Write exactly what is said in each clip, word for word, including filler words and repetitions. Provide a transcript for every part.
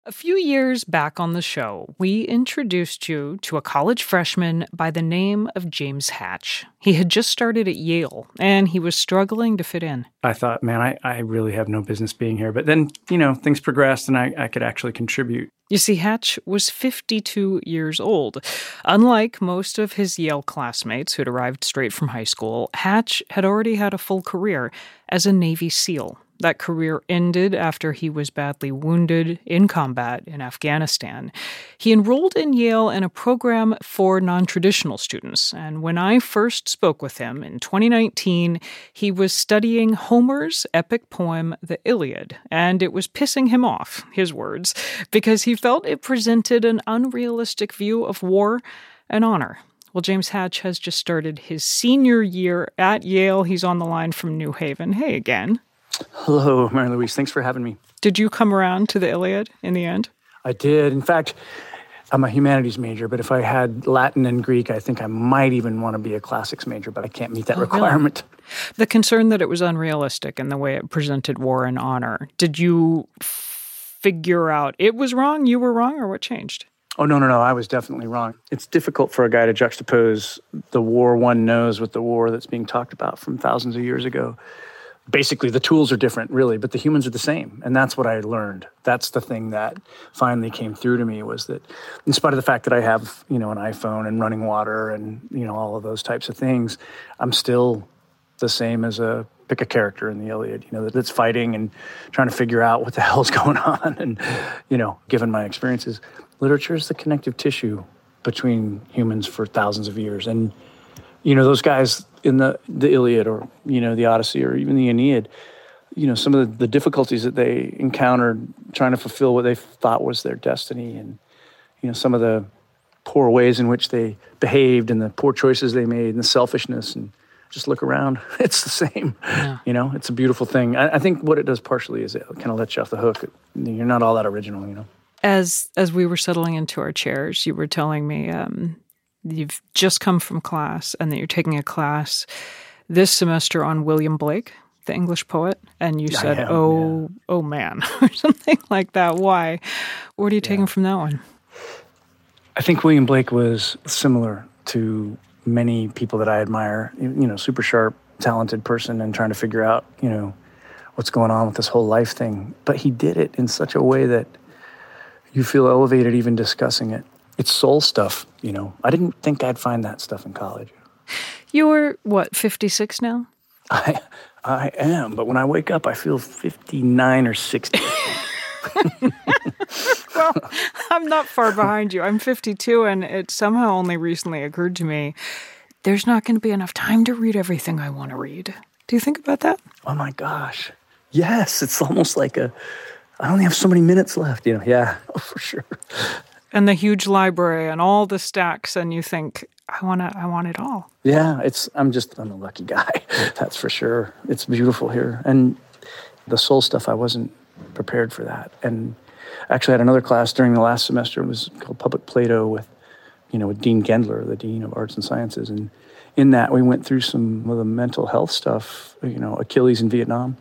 A few years back on the show, we introduced you to a college freshman by the name of James Hatch. He had just started at Yale, and he was struggling to fit in. I thought, man, I, I really have no business being here. But then, you know, things progressed and I, I could actually contribute. You see, Hatch was fifty-two years old. Unlike most of his Yale classmates who'd arrived straight from high school, Hatch had already had a full career as a Navy SEAL. That career ended after he was badly wounded in combat in Afghanistan. He enrolled in Yale in a program for non-traditional students, and when I first spoke with him in twenty nineteen, he was studying Homer's epic poem, The Iliad, and it was pissing him off, his words, because he felt it presented an unrealistic view of war and honor. Well, James Hatch has just started his senior year at Yale. He's on the line from New Haven. Hey again. Hello, Mary Louise. Thanks for having me. Did you come around to the Iliad in the end? I did. In fact, I'm a humanities major, but if I had Latin and Greek, I think I might even want to be a classics major, but I can't meet that oh, requirement. Really? The concern that it was unrealistic in the way it presented war and honor, did you f- figure out it was wrong, you were wrong, or what changed? Oh, no, no, no. I was definitely wrong. It's difficult for a guy to juxtapose the war one knows with the war that's being talked about from thousands of years ago. Basically, the tools are different, really, but the humans are the same. And that's what I learned. That's the thing that finally came through to me was that in spite of the fact that I have, you know, an iPhone and running water and, you know, all of those types of things, I'm still the same as a, pick a character in the Iliad, you know, that's fighting and trying to figure out what the hell's going on. And, you know, given my experiences, literature is the connective tissue between humans for thousands of years. And, you know, those guys in the, the Iliad or, you know, the Odyssey or even the Aeneid, you know, some of the, the difficulties that they encountered trying to fulfill what they thought was their destiny and, you know, some of the poor ways in which they behaved and the poor choices they made and the selfishness and just look around. It's the same. Yeah. You know, it's a beautiful thing. I, I think what it does partially is it kind of lets you off the hook. You're not all that original, you know. As as we were settling into our chairs, you were telling me um, you've just come from class and that you're taking a class this semester on William Blake, the English poet, and you said, am, oh, yeah. oh man, or something like that. Why? What are you taking yeah. from that one? I think William Blake was similar to many people that I admire, you know, super sharp, talented person and trying to figure out, you know, what's going on with this whole life thing. But he did it in such a way that you feel elevated even discussing it. It's soul stuff, you know. I didn't think I'd find that stuff in college. You're, what, fifty-six now? I I am, but when I wake up, I feel fifty-nine or sixty. Well, I'm not far behind you. I'm fifty-two, and it somehow only recently occurred to me, there's not going to be enough time to read everything I want to read. Do you think about that? Oh, my gosh. Yes, it's almost like a, I only have so many minutes left, you know. Yeah, oh, for sure. And the huge library and all the stacks, and you think, I want to, I want it all. Yeah, it's, I'm just, I'm a lucky guy. That's for sure. It's beautiful here. And the soul stuff, I wasn't prepared for that. And actually I had another class during the last semester. It was called Public Plato with, you know, with Dean Gendler, the Dean of Arts and Sciences. And in that, we went through some of the mental health stuff, you know, Achilles in Vietnam.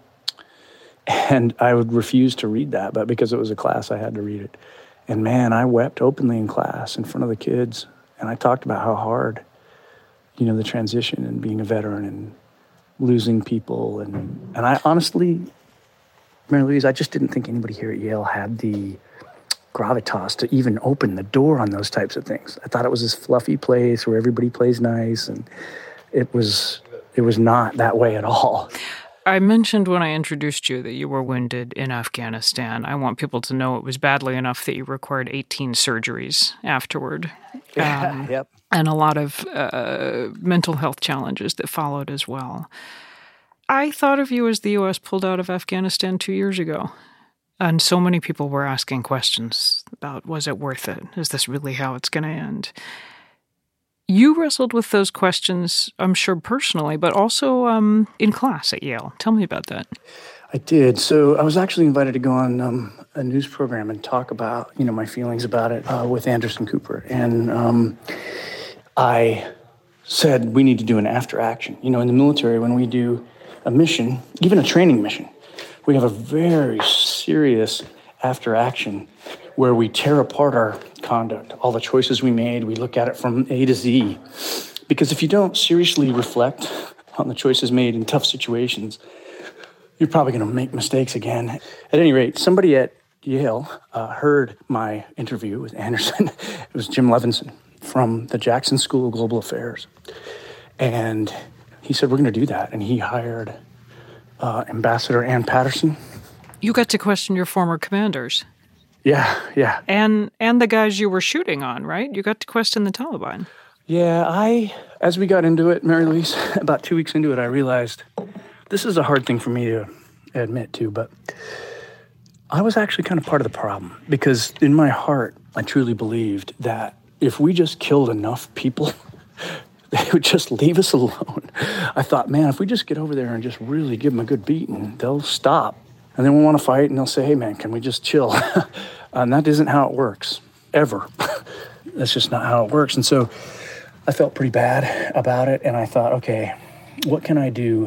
And I would refuse to read that, but because it was a class, I had to read it. And man, I wept openly in class in front of the kids. And I talked about how hard, you know, the transition and being a veteran and losing people. And, and I honestly, Mary Louise, I just didn't think anybody here at Yale had the gravitas to even open the door on those types of things. I thought it was this fluffy place where everybody plays nice. And it was, it was not that way at all. I mentioned when I introduced you that you were wounded in Afghanistan. I want people to know it was badly enough that you required eighteen surgeries afterward. Um, yep. And a lot of uh, mental health challenges that followed as well. I thought of you as the U S pulled out of Afghanistan two years ago. And so many people were asking questions about, was it worth it? Is this really how it's going to end? You wrestled with those questions, I'm sure personally, but also um, in class at Yale. Tell me about that. I did. So I was actually invited to go on um, a news program and talk about, you know, my feelings about it uh, with Anderson Cooper. And um, I said we need to do an after action. You know, in the military, when we do a mission, even a training mission, we have a very serious after action where we tear apart our conduct, all the choices we made. We look at it from A to Z. Because if you don't seriously reflect on the choices made in tough situations, you're probably going to make mistakes again. At any rate, somebody at Yale uh, heard my interview with Anderson. It was Jim Levinson from the Jackson School of Global Affairs. And he said, we're going to do that. And he hired uh, Ambassador Ann Patterson. You got to question your former commanders. Yeah, yeah. And and the guys you were shooting on, right? You got to question the Taliban. Yeah, I, as we got into it, Mary Louise, about two weeks into it, I realized this is a hard thing for me to admit to, but I was actually kind of part of the problem, because in my heart, I truly believed that if we just killed enough people, they would just leave us alone. I thought, man, if we just get over there and just really give them a good beating, they'll stop. And then we'll want to fight, and they'll say, hey, man, can we just chill? And that isn't how it works, ever. That's just not how it works. And so I felt pretty bad about it, and I thought, okay, what can I do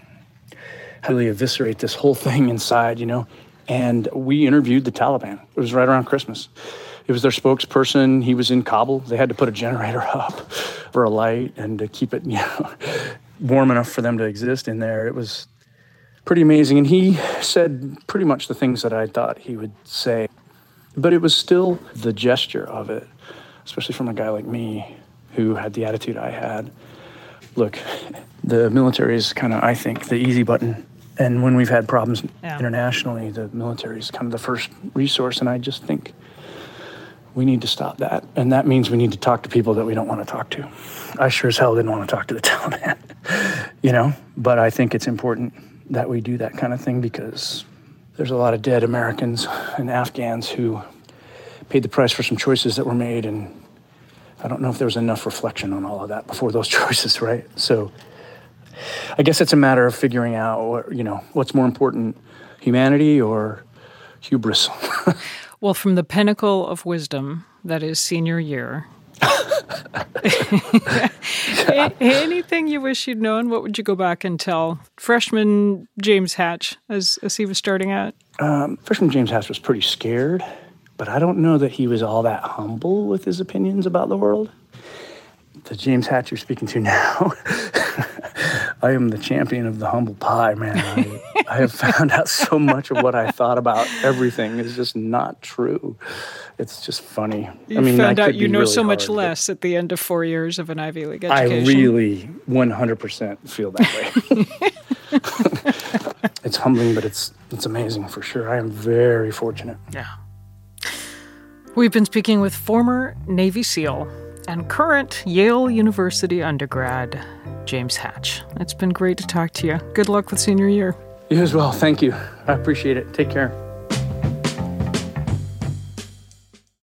to really eviscerate this whole thing inside, you know? And we interviewed the Taliban. It was right around Christmas. It was their spokesperson. He was in Kabul. They had to put a generator up for a light and to keep it, you know, warm enough for them to exist in there. It was pretty amazing. And he said pretty much the things that I thought he would say. But it was still the gesture of it, especially from a guy like me who had the attitude I had. Look, the military is kind of, I think, the easy button. And when we've had problems yeah. internationally, the military is kind of the first resource. And I just think we need to stop that. And that means we need to talk to people that we don't want to talk to. I sure as hell didn't want to talk to the Taliban, you know? But I think it's important that we do that kind of thing, because there's a lot of dead Americans and Afghans who paid the price for some choices that were made. And I don't know if there was enough reflection on all of that before those choices, right? So I guess it's a matter of figuring out, what, you know, what's more important, humanity or hubris? Well, from the pinnacle of wisdom, that is senior year, anything you wish you'd known, what would you go back and tell freshman James Hatch as, as he was starting out? Um, freshman James Hatch was pretty scared, but I don't know that he was all that humble with his opinions about the world. The James Hatch you're speaking to now, I am the champion of the humble pie, man. I, I have found out so much of what I thought about everything is just not true. It's just funny. You I mean, found I out you know really so much hard, less at the end of four years of an Ivy League education. I really one hundred percent feel that way. It's humbling, but it's it's amazing for sure. I am very fortunate. Yeah. We've been speaking with former Navy SEAL and current Yale University undergrad, James Hatch. It's been great to talk to you. Good luck with senior year. You as well. Thank you. I appreciate it. Take care.